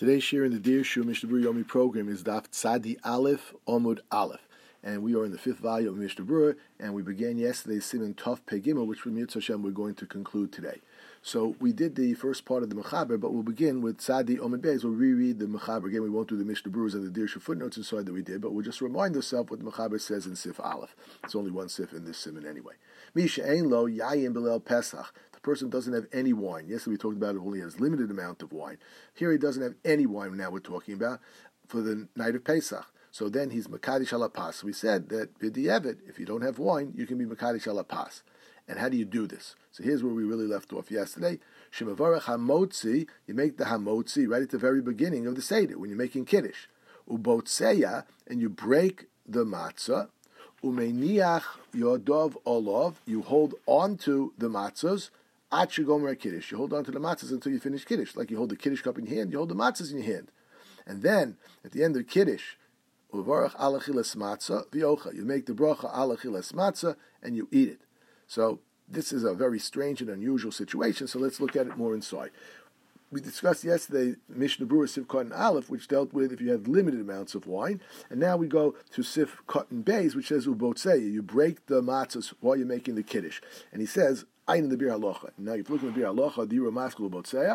Today's share in the Dear Shu Mishnah Berurah Yomi program is Daf Tzadi Aleph Omud Aleph. And we are in the 5th volume of Mishnah Berurah, and we began yesterday's Siman Tov Pei Gimel, which with Mitzvah Hashem we're going to conclude today. So we did the first part of the Mechaber, but we'll begin with Tzadi Omud Beis. We'll reread the Mechaber. Again, we won't do the Mishnah Berurahs and the Dear Shu footnotes inside that we did, but we'll just remind ourselves what the Mechaber says in Sif Aleph. It's only one Sif in this Siman anyway. Misha Ein Lo Yayin Belel Pesach. Person doesn't have any wine. Yesterday we talked about it only has limited amount of wine. Here he doesn't have any wine. Now we're talking about for the night of Pesach. So then he's Makadish ala Pas. We said that B'di'evet, if you don't have wine, you can be Makadish ala Pas. And how do you do this? So here's where we really left off yesterday. Shemavarach hamotzi, you make the hamotzi right at the very beginning of the Seder when you're making Kiddush. Ubotseya, and you break the matzah. Umeiniach yodov olov, you hold on to the matzahs. Gomer Kiddush. You hold on to the matzahs until you finish Kiddush. Like you hold the Kiddush cup in your hand, you hold the matzahs in your hand. And then, at the end of Kiddush, Uvarach alachilas matzah v'yocha. You make the bracha alachilas matzah and you eat it. So, this is a very strange and unusual situation, so let's look at it more inside. We discussed yesterday Mishnah Berurah Sif Cotton Aleph, which dealt with if you have limited amounts of wine, and now we go to Sif Cotton Beis, which says Ubotseya. You break the matzahs while you're making the Kiddush. And he says, Ayin the Bir Halacha. Now, if you look at the Bir Halacha, Dira Maskul Ubotseya,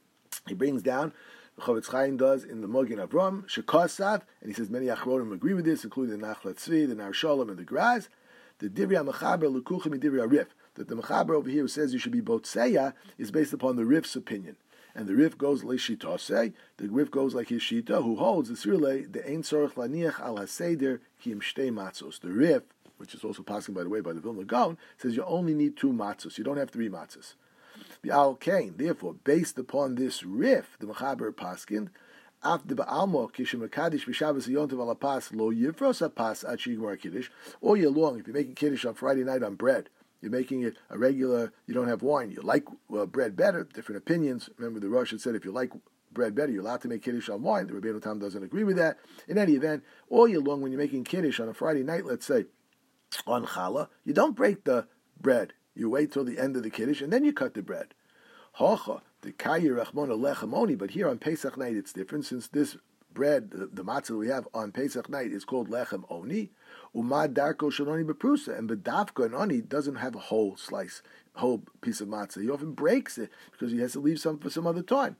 he brings down, the Chavetz Chaim does in the Magen Avram, Shekasav, and he says many Achronim agree with this, including the Nachlat Tzvi, the Nar Shalom, and the Graz. The Divrei HaMechaber L'kuchim Divrei HaRif, that the Mechaber over here who says you should be Botseya is based upon the Rif's opinion. And the Rif goes like Shitosei, the Rif goes like his Shita, who holds the Sirle, the Ein Tzorach Laniach Al HaSeder Ki Im Shtei Matzos. The Rif, which is also passing, by the way, by the Vilna Gaon, says you only need 2 matzos. You don't have 3 matzos. B'al Kain, therefore, based upon this Rif, the Mechaber Paskin, Af de Ba'almo Kishem Makadish B'Shabbos Yontav Al HaPas Lo Yifros HaPas Ad Shigmar Kiddush. All year long, if you're making Kiddush on Friday night on bread, you're making it a regular, you don't have wine, you like bread better, different opinions. Remember the Rosh had said if you like bread better, you're allowed to make Kiddush on wine. The Rabbeinu Tam doesn't agree with that. In any event, all year long when you're making Kiddush on a Friday night, let's say, on Challah, you don't break the bread. You wait till the end of the Kiddush and then you cut the bread. Hocha, the Kayir Rachmona Lechem, but here on Pesach night it's different since this bread, the matzah that we have on Pesach night is called Lechem Oni. Umad Darko Shaloni Beprusa, and Bedavka and Oni doesn't have a whole slice, whole piece of matzah. He often breaks it because he has to leave some for some other time.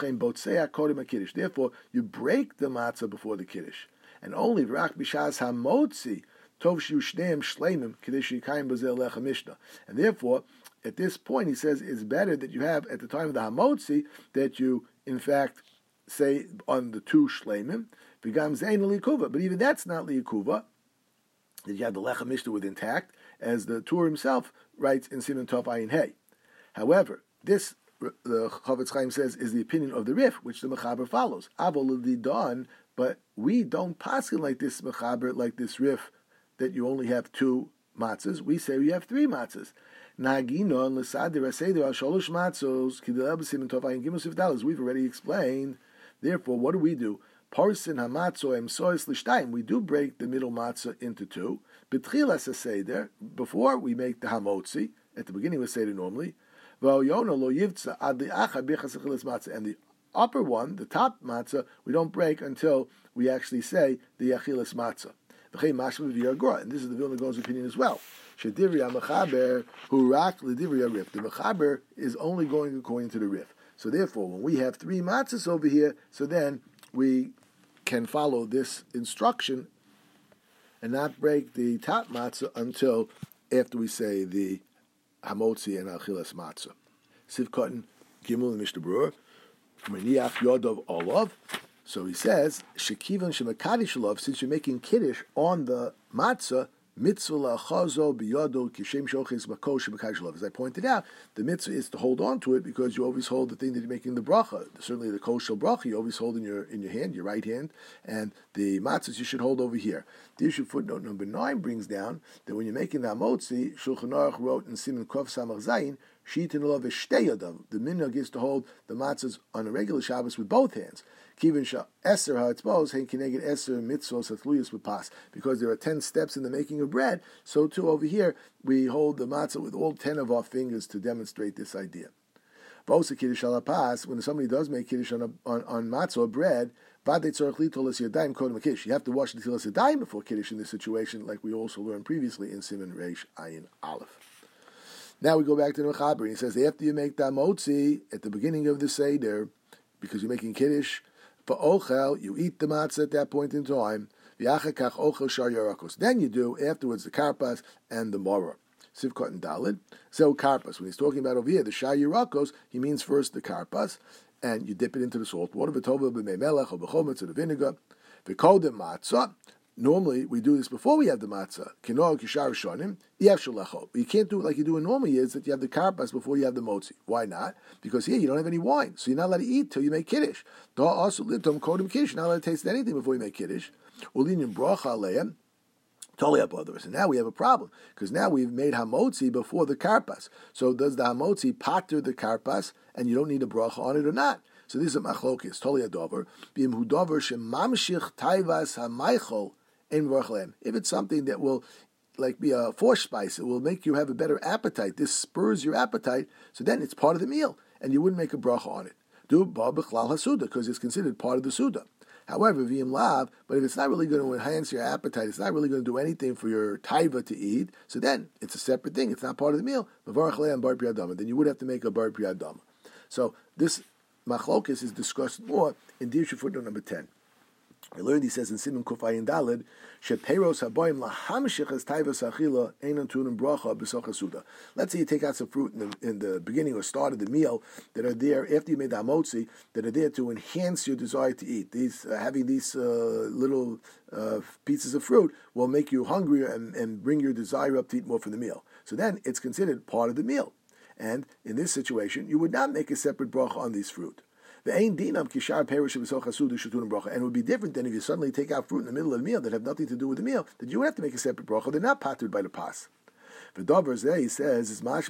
Therefore, you break the matzah before the Kiddush. And only V'rach B'shas HaMotzi Tov Shiu Shneim Shleimim Kiddush Yikayim Bazel Lechem Mishnah. And therefore, at this point, he says it's better that you have, at the time of the Hamotzi, that you, in fact, say on the 2 Shleimim, Begam Zayin Likuva. But even that's not Likuva, that you have the Lechem Mishnah with intact, as the Tur himself writes in Siman Tov Ayin Hey. However, this, the Chavetz Chaim says, is the opinion of the Rif, which the Mechaber follows. Avol L'Didan, but we don't paskin like this Mechaber, like this Rif, that you only have 2 matzahs. We say you have 3 matzahs. Naginon l'sadir aseder al sholosh matzos k'delel b'simin tov ayin gimel sif dalos. We've already explained. Therefore, what do? Parsin hamatzo emsois l'shtayim. We do break the middle matzah into 2. B'tchilas aseder, before we make the hamotzi, at the beginning we say it normally. V'oyono lo yivtza ad li'achar b'chas achilas matzah. And the upper one, the top matzah, we don't break until we actually say the achilas matzah. And this is the Vilna Gaon's opinion as well. Shedivri HaMechaber Hurak L'Divri HaRif. The Mechaber is only going according to the Rif. So therefore, when we have 3 matzahs over here, so then we can follow this instruction and not break the top matzah until after we say the Hamotzi and Achilas matzah. Siv Cotton Gimel and Mishnah Berurah Maniach Yodov Olav. So he says, Shekivan Shemakadish Olav, since you're making Kiddush on the matzah, mitzvah la'chazo biyado kishem shochis mako shemakadosh olav. As I pointed out, the mitzvah is to hold on to it because you always hold the thing that you're making the bracha. Certainly the kosher bracha you always hold in your hand, your right hand, and the matzahs you should hold over here. The issue footnote number 9 brings down that when you're making the hamotzi, Shulchan Aruch wrote in Siman Kov Samach Zayin, Shitin olav eshteyadav. The minhag is to hold the matzahs on a regular Shabbos with both hands. Kivin sha eser ha'etzbos hein kineged eser mitzvos hatluyos b'pas. Because there are 10 steps in the making of bread, so too over here we hold the matzah with all 10 of our fingers to demonstrate this idea. V'osa kiddush al pas, when somebody does make kiddush on matzah or bread, you have to wash the tilas yadayim before kiddush in this situation, like we also learned previously in Siman Reish Ayin Aleph. Now we go back to the Mechaber, and he says, after you make the hamotzi at the beginning of the Seder, because you're making kiddush, for ochel, you eat the matzah at that point in time, then you do, afterwards, the karpas and the morah. Sivkot and Dalid. So karpas, when he's talking about over here, the shar yirakos, he means first the karpas, and you dip it into the salt water, v'tova b'mei melech, or b'chometz, or the vinegar, v'kodem matzah. Normally, we do this before we have the matzah. Kinor kishar shonim, yev shalecho. You can't do it like you do in normal years, that you have the karpas before you have the motzi. Why not? Because here you don't have any wine, so you're not allowed to eat till you make kiddush. Da also litom kodem kiddush, you're not allowed to taste anything before you make kiddush. Ulin bracha aleim. Totally up others. And now we have a problem, because now we've made hamotzi before the karpas. So does the hamotzi pater the karpas, and you don't need a bracha on it or not? So this is a machlokis, totally a dover. B'im hudover shemamshich taivas hamaychol ein v'rachlem. If it's something that will like be a force spice, it will make you have a better appetite. This spurs your appetite, so then it's part of the meal, and you wouldn't make a bracha on it. Do ba b'chlal hasuda, because it's considered part of the suda. However, v'im lav, but if it's not really going to enhance your appetite, it's not really going to do anything for your taiva to eat, so then it's a separate thing. It's not part of the meal. Then you would have to make a bar priyadama. So this machlokis is discussed more in Dirshu footnote number 10. I learned, he says in Siman Kufayin Dalid, sheperos haboim lahamshich taivas achila einan tunim bracha b'socha suda. Let's say you take out some fruit in the beginning or start of the meal that are there after you made the hamotzi, that are there to enhance your desire to eat. These having these little pieces of fruit will make you hungrier and bring your desire up to eat more from the meal. So then it's considered part of the meal. And in this situation, you would not make a separate bracha on these fruit. And it would be different than if you suddenly take out fruit in the middle of the meal that have nothing to do with the meal, that you would have to make a separate bracha. They're not patered by the pas. The Dovers there, he says, this is not a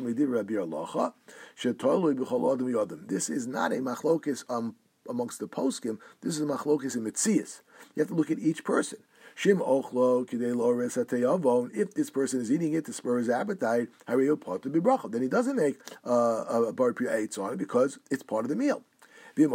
machlokis amongst the poskim. This is a machlokis in Metzias. You have to look at each person. If this person is eating it to spur his appetite, then he doesn't make a bar priya eitz on it because it's part of the meal. But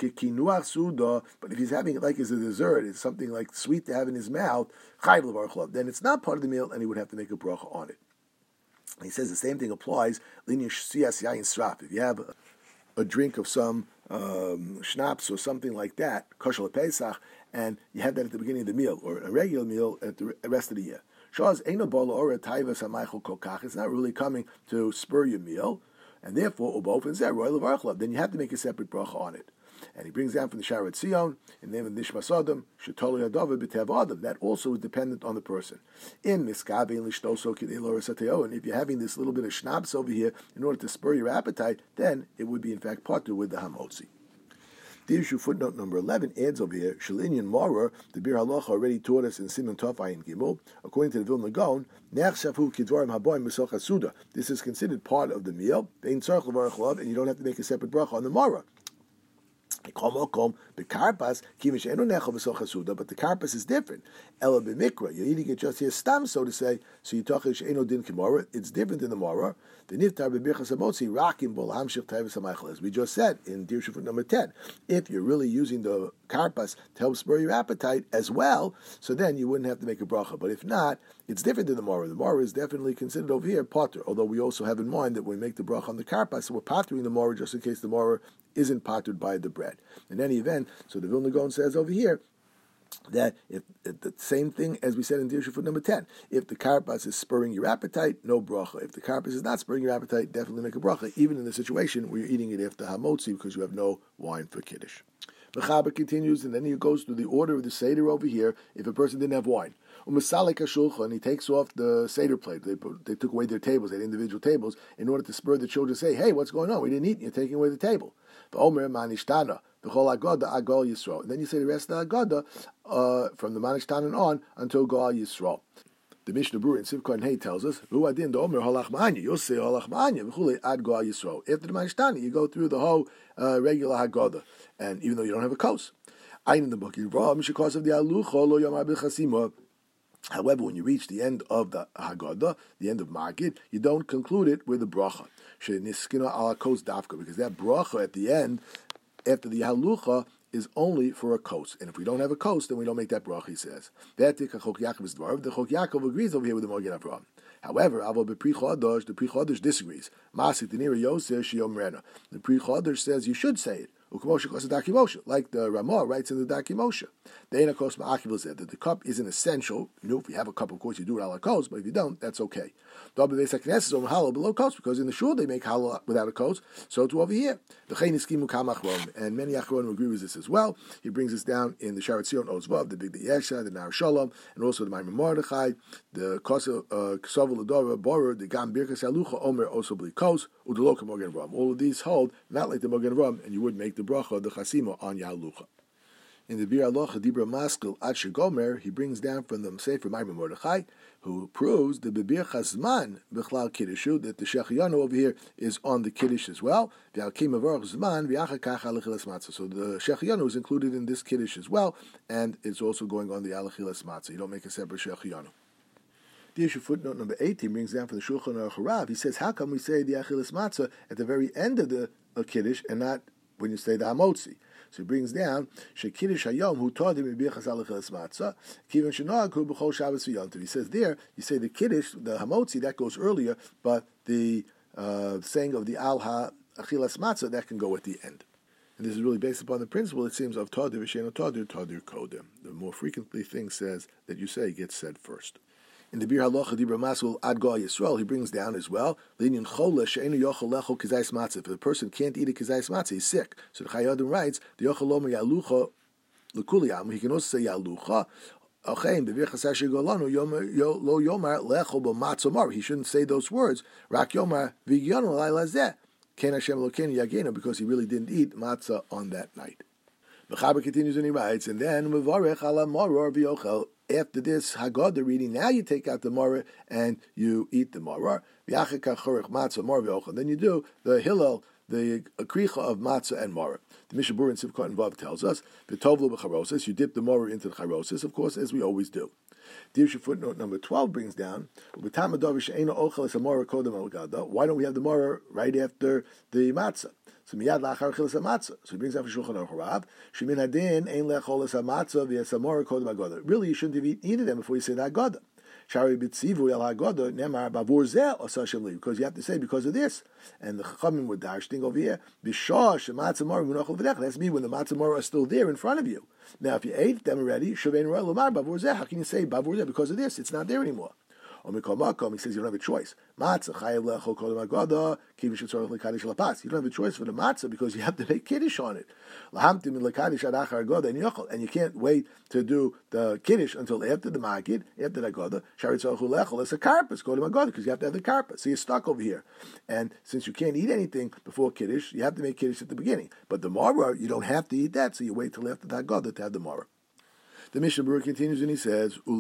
if he's having it like as a dessert, it's something like sweet to have in his mouth, then it's not part of the meal, and he would have to make a bracha on it. He says the same thing applies. If you have a drink of some schnapps or something like that, kosher Pesach, and you have that at the beginning of the meal, or a regular meal at the rest of the year. It's not really coming to spur your meal. And therefore, then you have to make a separate bracha on it. And he brings down from the Sharat Sion, in the name of Nishmas Adam, Shetoli Adavid B'Tev Adam. That also is dependent on the person. In Miskabe and Lishtoso Kidei Lo Resateo, and if you're having this little bit of schnapps over here in order to spur your appetite, then it would be in fact parted with the hamotzi. The issue footnote number 11 adds over here, Shalinyan Morer, the Bir Halacha already taught us in Siman Tov Ayin Gimel, according to the Vilna Gaon, this is considered part of the meal, and you don't have to make a separate bracha on the Morer. But the karpas is different. Ela b'mikra, you're eating it just here stam, so to say. So you talk she'eno din kimora. It's different than the mora. The niftar b'birchas hamotzi rakim bol hamshich taivas hamaychel. As we just said in Dirshu footnote number 10, if you're really using the karpas to help spur your appetite as well, so then you wouldn't have to make a bracha. But if not, it's different than the mora. The mora is definitely considered over here potter. Although we also have in mind that when we make the bracha on the karpas, so we're pottering the mora just in case the mora isn't pottered by the bread. In any event, so the Vilna Gaon says over here that if the same thing as we said in Dirshu foot number 10, if the karpas is spurring your appetite, no bracha. If the karpas is not spurring your appetite, definitely make a bracha, even in the situation where you're eating it after hamotzi because you have no wine for kiddush. The Chaber continues, and then he goes through the order of the Seder over here if a person didn't have wine. And he takes off the Seder plate. They took away their tables, they had individual tables, in order to spur the children to say, hey, what's going on? We didn't eat, and you're taking away the table. And then you say the rest of the Agada from the Manishtan and on until Gal Yisrael. The Mishnah Berurah in Sivkot Hey tells us, you'll say halach ma'anya ad Gal Yisrael. After the Manishtan, you go through the whole regular Haggadah, and even though you don't have a kos. Ein in the book, because of the alucho lo yamar b'chasima, However, when you reach the end of the Haggadah, the end of Magid, you don't conclude it with a bracha. She'niskina ala kos dafka, because that bracha at the end, after the halucha, is only for a kos. And if we don't have a kos, then we don't make that bracha, he says. The Chok Yaakov agrees over here with the Magen Avraham. However, the Pri Chodesh disagrees. Masik Denira Yosef Shiomrena. The Pri Chodesh says you should say it. Like the Ramah writes in the Daki Moshe. That the cup isn't essential. If you have a cup, of course, you do it ala kos, but if you don't, that's okay. Because in the shul they make halal without a kos, so too over here. And many Achronim agree with this as well. He brings us down in the Sharat Zion Ozvav, the Big Yesha, the Nar Shalom, and also the Maimon Mordechai, the Kosav Ladora, Borer, the Gam Birkas Halucha, Omer, also Bli Kos, Udaloka Magen Avraham. All of these hold not like the Magen Avraham, and you would make the bracha, the Chasima, on Yalucha. In the Bir Alocha Dibra Maskil Ad Shegomer, he brings down from the Sefer Maimon Mordechai, who proves the Bebir Chazman Bechlal Kiddushu, that the Shechianu over here is on the Kiddush as well. So the Shechianu is included in this Kiddush as well, and it's also going on the Alachilas Matzah. You don't make a separate Shechianu. The issue footnote number 18 brings down from the Shulchan Aruch Harav. He says, how come we say the Achilas Matzah at the very end of the Kiddush and not when you say the Hamotzi? So he brings down Shekiddush Hayom who taught him Bichas Alachilas Matzah Kivan Shenag Hu B'Chol Shabbos V'Yontiv. He says there, you say the Kiddush, the Hamotzi, that goes earlier, but the saying of the Al HaAchilas Matzah, that can go at the end. And this is really based upon the principle, it seems, of Tadir V'Sheino Tadir, Tadir Kodem. The more frequently thing says that you say gets said first. In the Bir Halacha Dibra Masul Ad Gal Yisrael, he brings down as well, Linyan Chola She'enu Yochel Lechol Kizayis Matzah. If the person can't eat a Kizayis Matzah, he's sick. So the Chayadim writes, the Yochel Lomer Yalucha L'Kuliyam. He can also say Yalucha. He shouldn't say those words. Rak Yomar V'Gyon L'Lazeh. Ken Hashem Elokeinu Yagenu, because he really didn't eat matzah on that night. The Chaber continues and he writes, and then Mevarech Ala Maror V'Yochel. After this Haggadah reading, now you take out the maror and you eat the maror. Then you do the hillel, the kricha of matzah and maror. The Mishnah Berurah in Sivkot and Vav tells us, "V'tovlo b'charosis." You dip the maror into the charosis, of course, as we always do. Dirshu footnote number 12 brings down, why don't we have the maror right after the matzah? So miyad lachar chilas hamatzah. So he brings out from Shulchan Aruch Harav. Shemin hadin ein lecholas hamatzah v'yasamor kodem hagodah. Really, you shouldn't have eaten them before you say the hagodah. Shari b'tzivu el hagodah nemar bavur zeh osashem li, because you have to say because of this. And the chachamim would darshting over here b'shah shematzah mor munachol v'dech. That's me when the matzah mor are still there in front of you. Now, if you ate them already, shavein roel lomar bavur zeh. How can you say bavur zeh because of this? It's not there anymore. He says you don't have a choice. You don't have a choice for the matzah because you have to make kiddush on it. And you can't wait to do the kiddush until after the magid, after the agodah. It's a karpas, because you have to have the karpas. So you're stuck over here. And since you can't eat anything before kiddush, you have to make kiddush at the beginning. But the maror, you don't have to eat that, so you wait till after the agodah to have the maror. The Mishnah Berurah continues and he says, so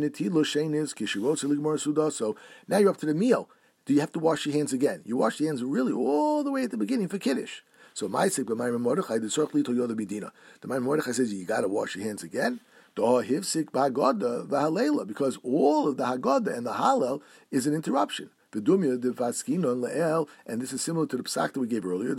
now you're up to the meal. Do you have to wash your hands again? You wash your hands really all the way at the beginning for Kiddush. So the Maimon Mordechai says you got to wash your hands again. Because all of the Haggadah and the Hallel is an interruption. And this is similar to the psak that we gave earlier.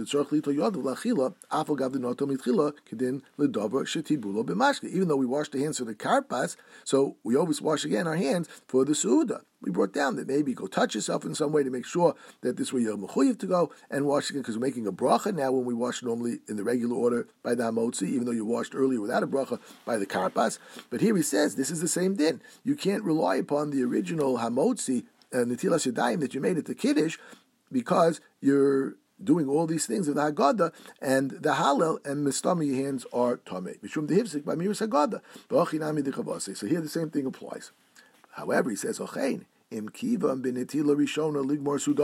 Even though we wash the hands for the karpas, so we always wash again our hands for the suuda. We brought down that maybe go touch yourself in some way to make sure that this way you're mechuyev to go and wash again, because we're making a bracha now when we wash normally in the regular order by the hamotzi, even though you washed earlier without a bracha by the karpas. But here he says this is the same din. You can't rely upon the original hamotzi Netilas Yadayim that you made at the Kiddush, because you're doing all these things of the Haggadah and the Hallel, and Mistami, your hands are Tomei. Mishum dehivsik by Miras Haggadah. So here the same thing applies. However, he says, Ochein, Im Kiva Benetila Rishona Ligmor Sudaso.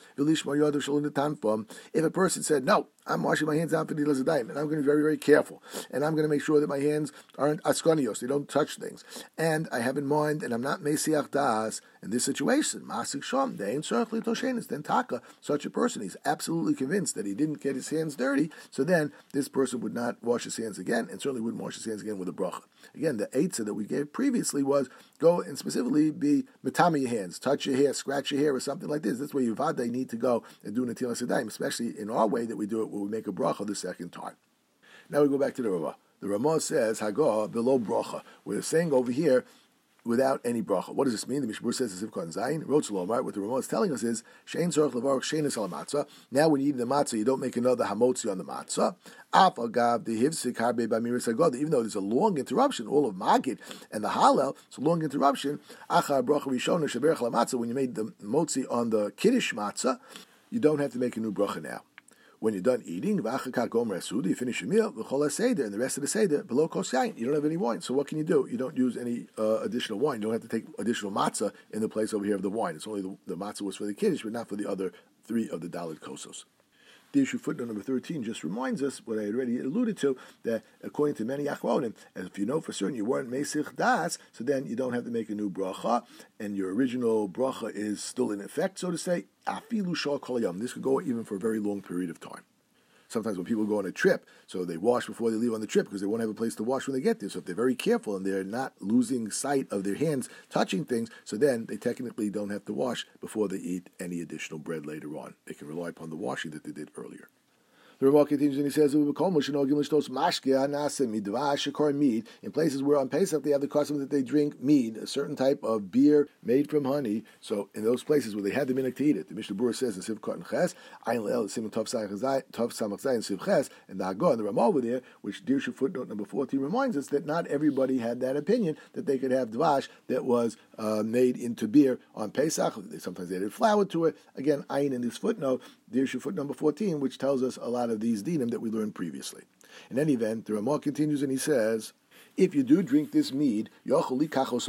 If a person said, no, I'm washing my hands out for Nilas Adayim, and I'm going to be very, very careful, and I'm going to make sure that my hands aren't askonios, they don't touch things, and I have in mind, and I'm not mesiach das in this situation, masik shom, dein tzorich litoshenis, then taka, such a person, he's absolutely convinced that he didn't get his hands dirty, so then this person would not wash his hands again, and certainly wouldn't wash his hands again with a bracha. Again, the eitzah that we gave previously was go and specifically be metame your hands, touch your hair, scratch your hair, or something like this. That's where you vada need to go and do Netilas Yadayim, especially in our way that we do it when we make a bracha the second time. Now we go back to the Ramah. The Ramah says Hagah below bracha. We're saying over here without any bracha. What does this mean? The Mishnah says in Sivkot Zayin, Rotz Lomar. What the Ramah is telling us is Shein Tzorich Levarach Sheinis Al Matzah. Now when you eat the matzah, you don't make another hamotzi on the matzah. Af agav the hivsik harbe b'amiris hagoda. Even though there's a long interruption, all of Magid and the Hallel, it's a long interruption. Achar bracha rishona sheberach la matzah. When you made the motzi on the kiddush matzah, you don't have to make a new bracha now. When you're done eating, you finish your meal, and the rest of the seder, below kos yain, you don't have any wine. So what can you do? You don't use any additional wine. You don't have to take additional matzah in the place over here of the wine. It's only the matzah was for the kiddush, but not for the other three of the Dalit kosos. The issue footnote number 13 just reminds us what I had already alluded to, that according to many achronim, and if you know for certain you weren't mesich das, so then you don't have to make a new bracha, and your original bracha is still in effect, so to say. Afilu shal kol hayam. This could go even for a very long period of time. Sometimes when people go on a trip, so they wash before they leave on the trip because they won't have a place to wash when they get there. So if they're very careful and they're not losing sight of their hands touching things, so then they technically don't have to wash before they eat any additional bread later on. They can rely upon the washing that they did earlier. The Ramah continues and he says, in places where on Pesach they have the custom that they drink mead, a certain type of beer made from honey. So in those places where they had the minhag to eat it, the Mishnah Berurah says in Sivkot and Ches, Ayin Le'el Simon Tov Samach Zayin Siv Ches, and the Hagah and the Ramah over there, which Dirshu footnote number 14 reminds us that not everybody had that opinion that they could have dvash that was made into beer on Pesach. Sometimes they added flour to it. Again, Ayin in this footnote, Dirshu footnote number 14, which tells us a lot of these dinim that we learned previously. In any event, the Ramah continues and he says, if you do drink this mead, if a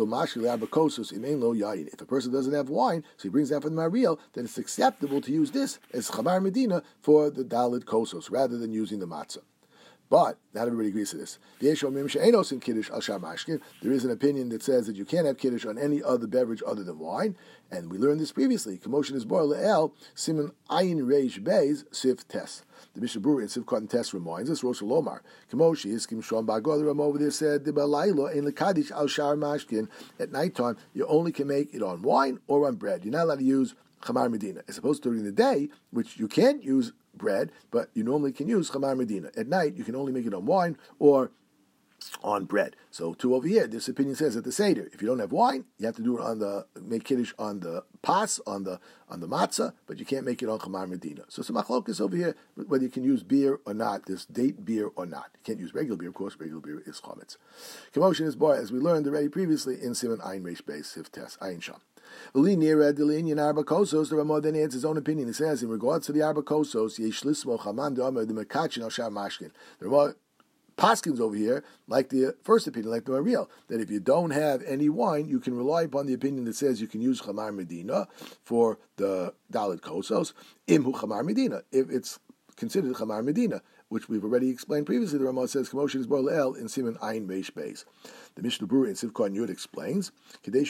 person doesn't have wine, so he brings that from the Mariel, then it's acceptable to use this as Chamar Medina for the Dalit Kosos, rather than using the matzah. But not everybody agrees to this. There is an opinion that says that you can't have kiddush on any other beverage other than wine, and we learned this previously. Commotion is boil le'el siman ayin reish beis siv tes. The Mishnah Berurah in Sivkot and Tes reminds us, Rosh Lomar, Kamoshi Iskim Shom Bagor. The Ram over there said, Dibalaylo in Lekadish al Shar Mashkin. At nighttime, you only can make it on wine or on bread. You're not allowed to use Chamar Medina, as opposed to during the day, which you can't use bread, but you normally can use Chamar Medina. At night, you can only make it on wine or on bread. So too over here, this opinion says that the Seder, if you don't have wine, you have to do it make Kiddush on the pas, on the matzah, but you can't make it on Chamar Medina. So some machlokas over here, whether you can use beer or not, this date beer or not. You can't use regular beer, of course, regular beer is chametz. Commotion is bar, as we learned already previously in Siman Ayin Reish Beis Siv Tes Ayin Sham. The Ramah then adds his own opinion. He says, in regards to the Arba Kosos, Yesh Lismo Chaman De'amar D'Mekachin Al Shar Mashkin. The Ramah Paskins over here, like the first opinion, like the Mariel, that if you don't have any wine, you can rely upon the opinion that says you can use Chamar Medina for the Dalit Kosos, Imhu Chamar Medina, if it's considered Chamar Medina, which we've already explained previously. The Ramah says, Commotion is Boil El in Siman Ayin Reish Beis. The Mishnah Berurah in Sivkot and Yud explains, because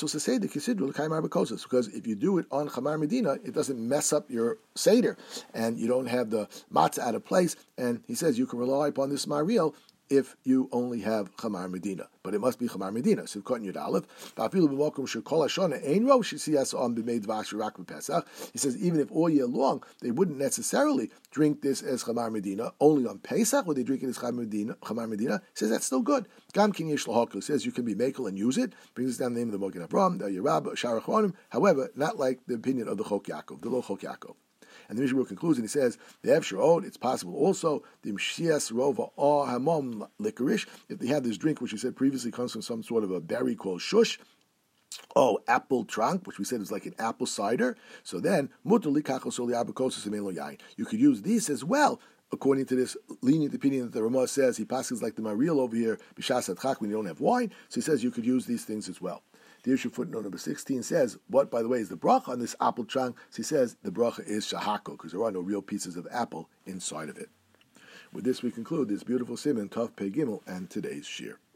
if you do it on Chamar Medina, it doesn't mess up your Seder, and you don't have the matzah out of place, and he says you can rely upon this Mariel if you only have Chamar Medina. But it must be Chamar Medina. Sivkot and Yud Aleph. He says even if all year long they wouldn't necessarily drink this as Chamar Medina, only on Pesach would they drink it as Chamar Medina. He says that's still good. Gam Kin Yesh L'Hakol says you can be makel and use it. Brings us down the name of the Mogen Avraham, the Yerab, Shar Achronim. However, not like the opinion of the Chok Yaakov, the Lo Chok Yaakov. And the Mishnah concludes and he says, the Efshar, it's possible also, the Mshias Rova or Hamom Licorice, if they have this drink, which we said previously comes from some sort of a berry called shush, apple trunk, which we said is like an apple cider, so then, you could use these as well, according to this lenient opinion that the Ramah says, he passes like the Mariel over here, B'shas Adchak, when you don't have wine, so he says you could use these things as well. The issue footnote number 16 says, what, by the way, is the bracha on this apple trunk? So he says the bracha is shahako, because there are no real pieces of apple inside of it. With this, we conclude this beautiful siman Tov Pei Gimel and today's shir.